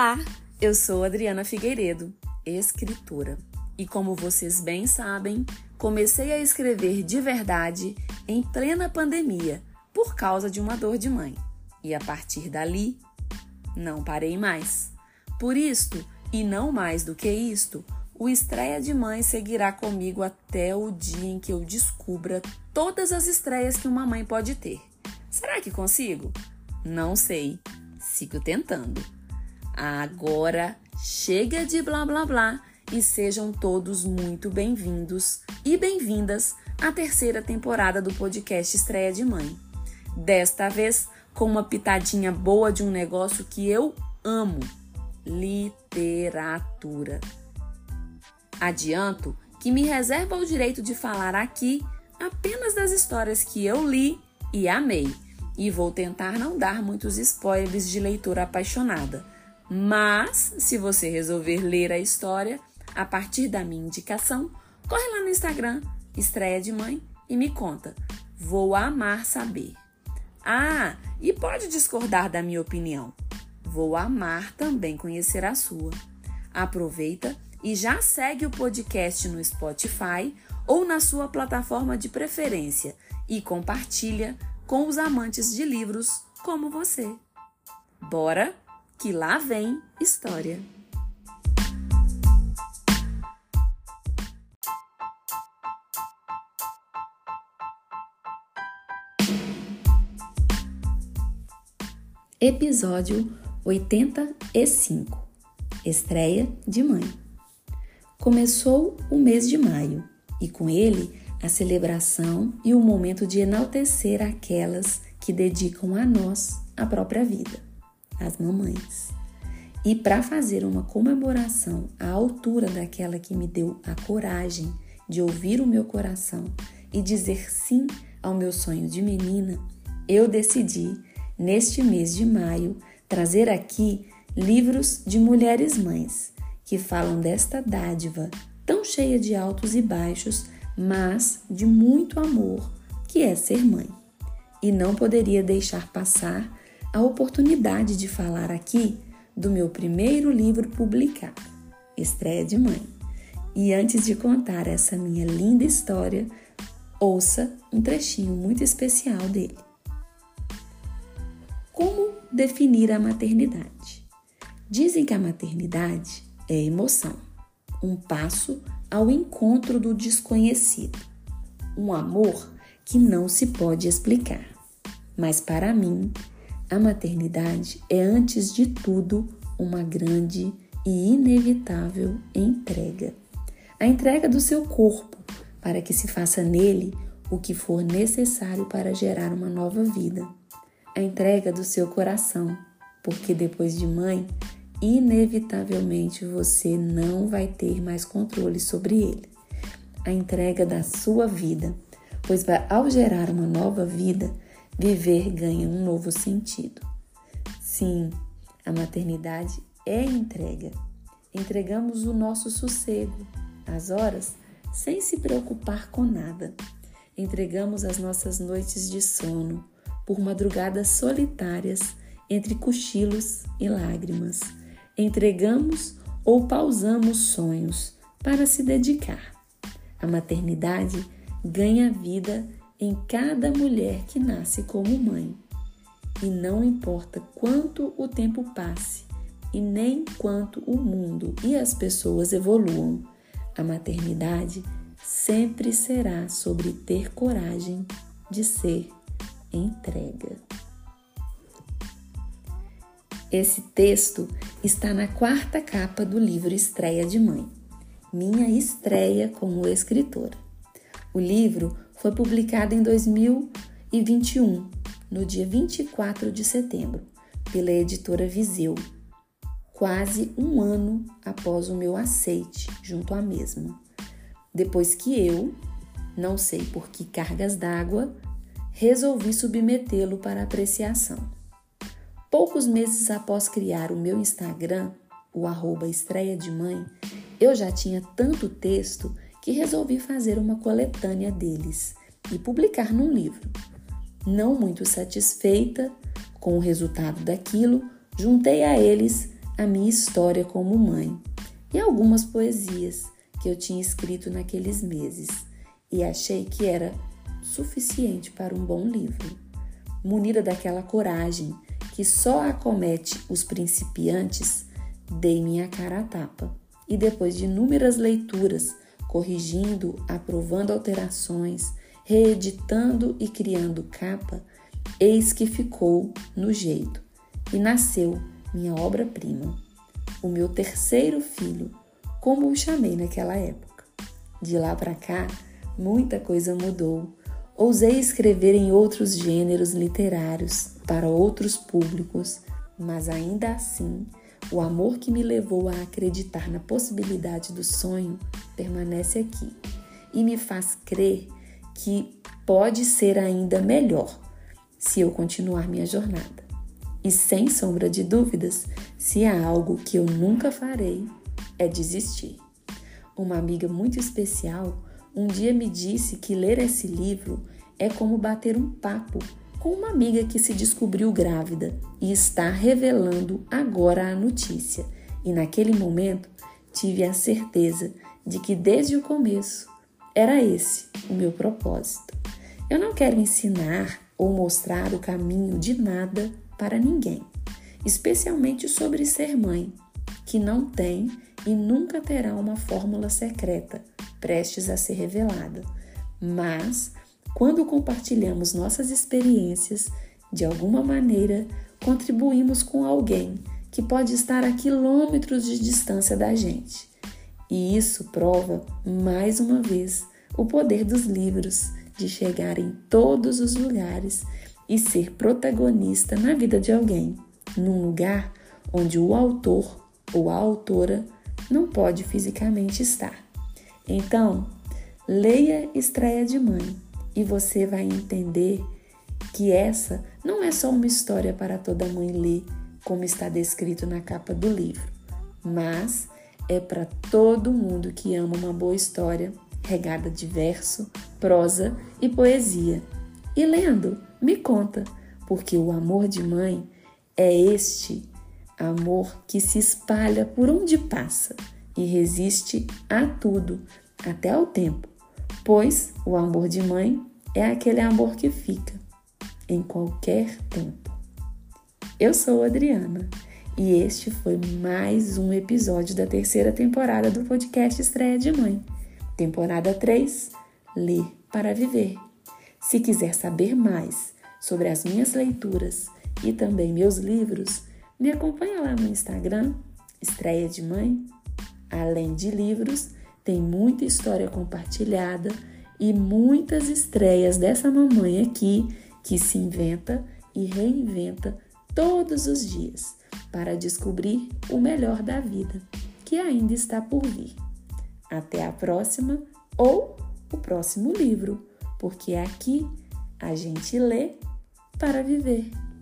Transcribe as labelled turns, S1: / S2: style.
S1: Olá, eu sou Adriana Figueiredo, escritora. E como vocês bem sabem, comecei a escrever de verdade em plena pandemia, por causa de uma dor de mãe. E a partir dali, não parei mais. Por isto, e não mais do que isto, o Estreia de Mãe seguirá comigo até o dia em que eu descubra todas as estreias que uma mãe pode ter. Será que consigo? Não sei. Sigo tentando. Agora, chega de blá blá blá e sejam todos muito bem-vindos e bem-vindas à terceira temporada do podcast Estreia de Mãe. Desta vez, com uma pitadinha boa de um negócio que eu amo: literatura. Adianto que me reservo o direito de falar aqui apenas das histórias que eu li e amei, e vou tentar não dar muitos spoilers de leitura apaixonada. Mas, se você resolver ler a história, a partir da minha indicação, corre lá no Instagram, Estreia de Mãe, e me conta. Vou amar saber. Ah, e pode discordar da minha opinião. Vou amar também conhecer a sua. Aproveita e já segue o podcast no Spotify ou na sua plataforma de preferência e compartilha com os amantes de livros como você. Bora, que lá vem história! Episódio 85. Estreia de Mãe. Começou o mês de maio e com ele a celebração e o momento de enaltecer aquelas que dedicam a nós a própria vida, as mamães. E para fazer uma comemoração à altura daquela que me deu a coragem de ouvir o meu coração e dizer sim ao meu sonho de menina, eu decidi, neste mês de maio, trazer aqui livros de mulheres mães, que falam desta dádiva tão cheia de altos e baixos, mas de muito amor, que é ser mãe. E não poderia deixar passar a oportunidade de falar aqui do meu primeiro livro publicado, Estreia de Mãe. E antes de contar essa minha linda história, ouça um trechinho muito especial dele. Como definir a maternidade? Dizem que a maternidade é emoção, um passo ao encontro do desconhecido, um amor que não se pode explicar. Mas para mim, a maternidade é antes de tudo uma grande e inevitável entrega. A entrega do seu corpo para que se faça nele o que for necessário para gerar uma nova vida. A entrega do seu coração, porque depois de mãe, inevitavelmente você não vai ter mais controle sobre ele. A entrega da sua vida, pois ao gerar uma nova vida, viver ganha um novo sentido. Sim, a maternidade é entrega. Entregamos o nosso sossego, as horas, sem se preocupar com nada. Entregamos as nossas noites de sono, por madrugadas solitárias, entre cochilos e lágrimas. Entregamos ou pausamos sonhos para se dedicar. A maternidade ganha vida em cada mulher que nasce como mãe. E não importa quanto o tempo passe e nem quanto o mundo e as pessoas evoluam, a maternidade sempre será sobre ter coragem de ser entrega. Esse texto está na 4ª capa do livro Estreia de Mãe, minha estreia como escritora. O livro foi publicado em 2021, no dia 24 de setembro, pela editora Viseu, quase um ano após o meu aceite junto à mesma, depois que eu, não sei por que cargas d'água, resolvi submetê-lo para apreciação. Poucos meses após criar o meu Instagram, o @estreia de mãe, eu já tinha tanto texto que resolvi fazer uma coletânea deles e publicar num livro. Não muito satisfeita com o resultado daquilo, juntei a eles a minha história como mãe e algumas poesias que eu tinha escrito naqueles meses e achei que era suficiente para um bom livro. Munida daquela coragem que só acomete os principiantes, dei minha cara a tapa e depois de inúmeras leituras, corrigindo, aprovando alterações, reeditando e criando capa, eis que ficou no jeito e nasceu minha obra-prima, o meu terceiro filho, como o chamei naquela época. De lá para cá, muita coisa mudou. Ousei escrever em outros gêneros literários, para outros públicos, mas ainda assim, o amor que me levou a acreditar na possibilidade do sonho permanece aqui e me faz crer que pode ser ainda melhor se eu continuar minha jornada. E sem sombra de dúvidas, se há algo que eu nunca farei, é desistir. Uma amiga muito especial um dia me disse que ler esse livro é como bater um papo com uma amiga que se descobriu grávida e está revelando agora a notícia. E naquele momento tive a certeza de que desde o começo era esse o meu propósito. Eu não quero ensinar ou mostrar o caminho de nada para ninguém, especialmente sobre ser mãe, que não tem e nunca terá uma fórmula secreta prestes a ser revelada. Mas, quando compartilhamos nossas experiências, de alguma maneira contribuímos com alguém que pode estar a quilômetros de distância da gente. E isso prova, mais uma vez, o poder dos livros de chegar em todos os lugares e ser protagonista na vida de alguém, num lugar onde o autor ou a autora não pode fisicamente estar. Então, leia Estreia de Mãe e você vai entender que essa não é só uma história para toda mãe ler, como está descrito na capa do livro, mas é para todo mundo que ama uma boa história, regada de verso, prosa e poesia. E lendo, me conta, porque o amor de mãe é este amor que se espalha por onde passa e resiste a tudo, até ao tempo, pois o amor de mãe é aquele amor que fica em qualquer tempo. Eu sou Adriana e este foi mais um episódio da terceira temporada do podcast Estreia de Mãe. Temporada 3, Ler para Viver. Se quiser saber mais sobre as minhas leituras e também meus livros, me acompanha lá no Instagram, Estreia de Mãe. Além de livros, tem muita história compartilhada e muitas estreias dessa mamãe aqui que se inventa e reinventa todos os dias para descobrir o melhor da vida, que ainda está por vir. Até a próxima ou o próximo livro, porque aqui a gente lê para viver.